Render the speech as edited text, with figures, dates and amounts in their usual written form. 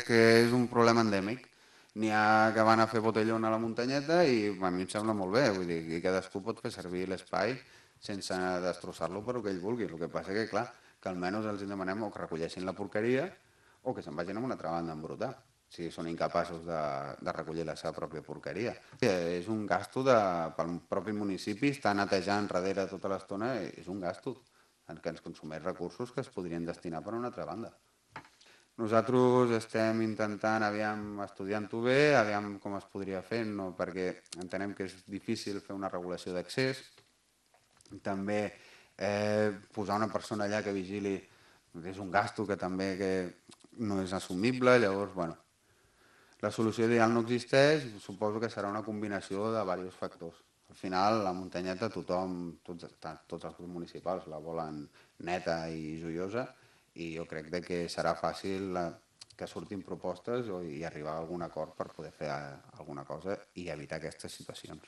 que és un problema endèmic. N'hi ha que van a fer botellón a la muntanyeta i a mi em sembla molt bé, vull dir, que cadascú pot fer servir l'espai sense destrossar-lo per el que ell vulgui. El que passa que, clar, que almenys els demanem o que recolleixin la porqueria o que se'n vagin a una altra banda a embrutar, si són incapaços de recollir la seva pròpia porqueria. És un gasto pel propi municipi, estar netejant darrere tota l'estona, és un gasto que ens consumeix recursos que es podrien destinar per a una altra banda. Nosaltres estem intentant, estudiant-ho bé, aviam com es podria fer, no, perquè entenem que és difícil fer una regulació d'accés. També posar una persona allà que vigili és un gasto que també no és assumible, llavors, bueno, la solució ideal no existeix, suposo que serà una combinació de diversos factors. Al final, la muntanyeta, tots els grups municipals la volen neta i joiosa, i jo crec que serà fàcil que surtin propostes i arribar a algun acord per poder fer alguna cosa i evitar aquestes situacions.